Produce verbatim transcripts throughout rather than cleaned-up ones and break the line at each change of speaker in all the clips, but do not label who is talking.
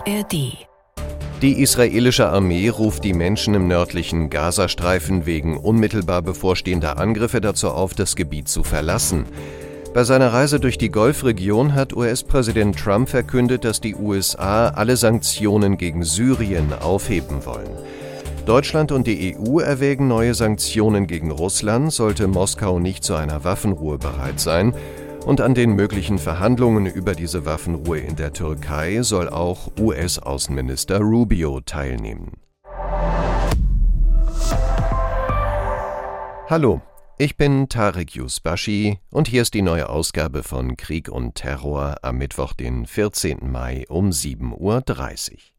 R D.
Die israelische Armee ruft die Menschen im nördlichen Gazastreifen wegen unmittelbar bevorstehender Angriffe dazu auf, das Gebiet zu verlassen. Bei seiner Reise durch die Golfregion hat U S-Präsident Trump verkündet, dass die U S A alle Sanktionen gegen Syrien aufheben wollen. Deutschland und die E U erwägen neue Sanktionen gegen Russland, sollte Moskau nicht zu einer Waffenruhe bereit sein. Und an den möglichen Verhandlungen über diese Waffenruhe in der Türkei soll auch U S-Außenminister Rubio teilnehmen. Hallo, ich bin Tarek Yusbashi und hier ist die neue Ausgabe von Krieg und Terror am Mittwoch, den vierzehnten Mai um sieben Uhr dreißig.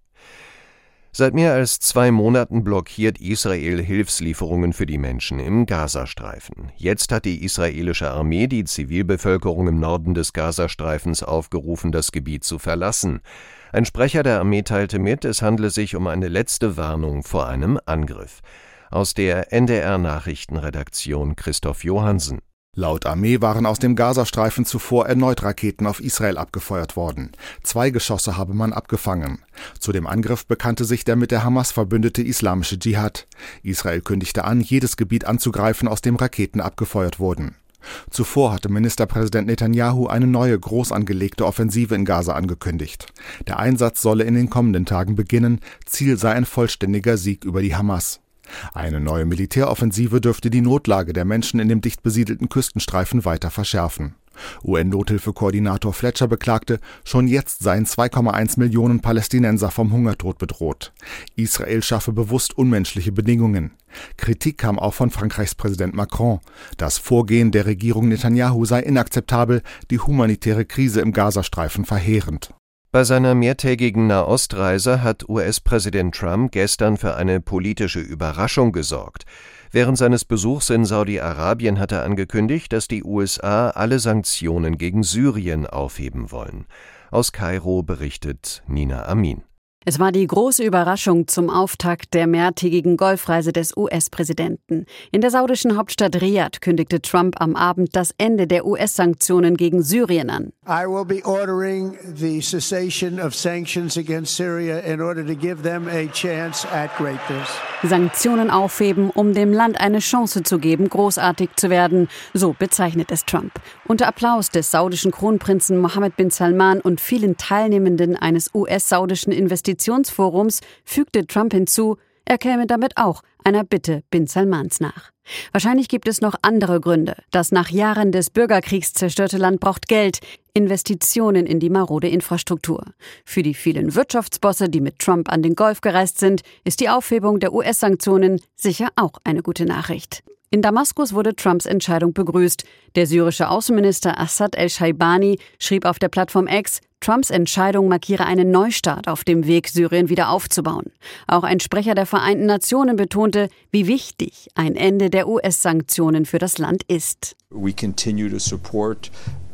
Seit mehr als zwei Monaten blockiert Israel Hilfslieferungen für die Menschen im Gazastreifen. Jetzt hat die israelische Armee die Zivilbevölkerung im Norden des Gazastreifens aufgerufen, das Gebiet zu verlassen. Ein Sprecher der Armee teilte mit, es handle sich um eine letzte Warnung vor einem Angriff. Aus der N D R-Nachrichtenredaktion Christoph Johansen.
Laut Armee waren aus dem Gazastreifen zuvor erneut Raketen auf Israel abgefeuert worden. Zwei Geschosse habe man abgefangen. Zu dem Angriff bekannte sich der mit der Hamas verbündete Islamische Dschihad. Israel kündigte an, jedes Gebiet anzugreifen, aus dem Raketen abgefeuert wurden. Zuvor hatte Ministerpräsident Netanyahu eine neue, groß angelegte Offensive in Gaza angekündigt. Der Einsatz solle in den kommenden Tagen beginnen. Ziel sei ein vollständiger Sieg über die Hamas. Eine neue Militäroffensive dürfte die Notlage der Menschen in dem dicht besiedelten Küstenstreifen weiter verschärfen. U N-Nothilfekoordinator Fletcher beklagte, schon jetzt seien zwei Komma eins Millionen Palästinenser vom Hungertod bedroht. Israel schaffe bewusst unmenschliche Bedingungen. Kritik kam auch von Frankreichs Präsident Macron. Das Vorgehen der Regierung Netanyahu sei inakzeptabel, die humanitäre Krise im Gazastreifen verheerend.
Bei seiner mehrtägigen Nahostreise hat U S-Präsident Trump gestern für eine politische Überraschung gesorgt. Während seines Besuchs in Saudi-Arabien hat er angekündigt, dass die U S A alle Sanktionen gegen Syrien aufheben wollen. Aus Kairo berichtet Nina Amin.
Es war die große Überraschung zum Auftakt der mehrtägigen Golfreise des U S-Präsidenten. In der saudischen Hauptstadt Riyadh kündigte Trump am Abend das Ende der U S-Sanktionen gegen Syrien an.
I will be ordering the cessation of sanctions against Syria in order to give them a chance at greatness.
Sanktionen aufheben, um dem Land eine Chance zu geben, großartig zu werden, so bezeichnet es Trump. Unter Applaus des saudischen Kronprinzen Mohammed bin Salman und vielen Teilnehmenden eines U S-saudischen Investitionsforums fügte Trump hinzu, er käme damit auch einer Bitte bin Salmans nach. Wahrscheinlich gibt es noch andere Gründe. Das nach Jahren des Bürgerkriegs zerstörte Land braucht Geld, Investitionen in die marode Infrastruktur. Für die vielen Wirtschaftsbosse, die mit Trump an den Golf gereist sind, ist die Aufhebung der U S-Sanktionen sicher auch eine gute Nachricht. In Damaskus wurde Trumps Entscheidung begrüßt. Der syrische Außenminister Assad el-Shaibani schrieb auf der Plattform X, Trumps Entscheidung markiere einen Neustart auf dem Weg, Syrien wieder aufzubauen. Auch ein Sprecher der Vereinten Nationen betonte, wie wichtig ein Ende der U S-Sanktionen für das Land ist.
We continue to support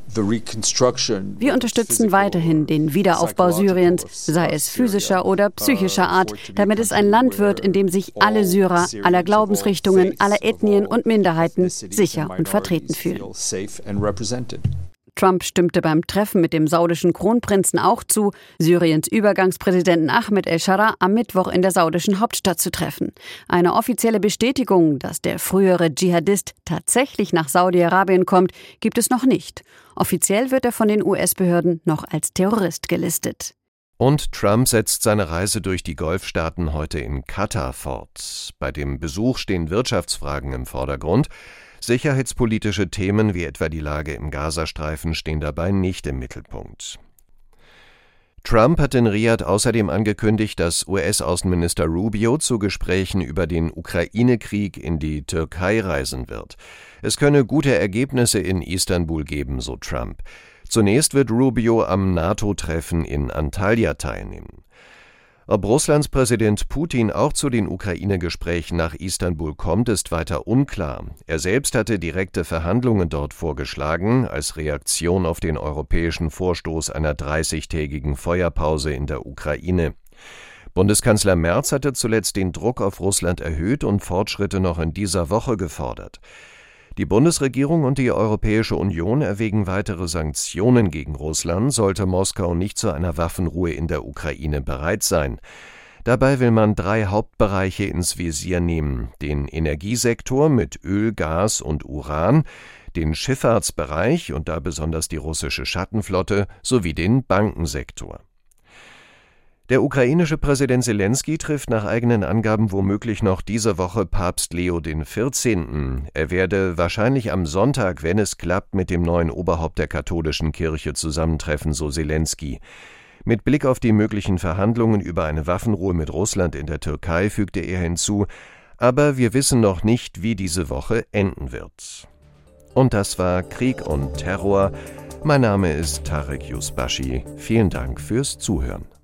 Wir unterstützen weiterhin den Wiederaufbau Syriens, sei es physischer oder psychischer Art, damit es ein Land wird, in dem sich alle Syrer, aller Glaubensrichtungen, aller Ethnien und Minderheiten sicher und vertreten fühlen. Trump stimmte beim Treffen mit dem saudischen Kronprinzen auch zu, Syriens Übergangspräsidenten Ahmed el-Sharaa am Mittwoch in der saudischen Hauptstadt zu treffen. Eine offizielle Bestätigung, dass der frühere Dschihadist tatsächlich nach Saudi-Arabien kommt, gibt es noch nicht. Offiziell wird er von den U S-Behörden noch als Terrorist gelistet.
Und Trump setzt seine Reise durch die Golfstaaten heute in Katar fort. Bei dem Besuch stehen Wirtschaftsfragen im Vordergrund. Sicherheitspolitische Themen wie etwa die Lage im Gazastreifen stehen dabei nicht im Mittelpunkt. Trump hat in Riyadh außerdem angekündigt, dass U S-Außenminister Rubio zu Gesprächen über den Ukraine-Krieg in die Türkei reisen wird. Es könne gute Ergebnisse in Istanbul geben, so Trump. Zunächst wird Rubio am NATO-Treffen in Antalya teilnehmen. Ob Russlands Präsident Putin auch zu den Ukraine-Gesprächen nach Istanbul kommt, ist weiter unklar. Er selbst hatte direkte Verhandlungen dort vorgeschlagen, als Reaktion auf den europäischen Vorstoß einer dreißigtägigen Feuerpause in der Ukraine. Bundeskanzler Merz hatte zuletzt den Druck auf Russland erhöht und Fortschritte noch in dieser Woche gefordert. Die Bundesregierung und die Europäische Union erwägen weitere Sanktionen gegen Russland, sollte Moskau nicht zu einer Waffenruhe in der Ukraine bereit sein. Dabei will man drei Hauptbereiche ins Visier nehmen: den Energiesektor mit Öl, Gas und Uran, den Schifffahrtsbereich und da besonders die russische Schattenflotte sowie den Bankensektor. Der ukrainische Präsident Selenskyj trifft nach eigenen Angaben womöglich noch diese Woche Papst Leo den vierzehnten. Er werde wahrscheinlich am Sonntag, wenn es klappt, mit dem neuen Oberhaupt der katholischen Kirche zusammentreffen, so Selenskyj. Mit Blick auf die möglichen Verhandlungen über eine Waffenruhe mit Russland in der Türkei fügte er hinzu, aber wir wissen noch nicht, wie diese Woche enden wird. Und das war Krieg und Terror. Mein Name ist Tarek Yusbashi. Vielen Dank fürs Zuhören.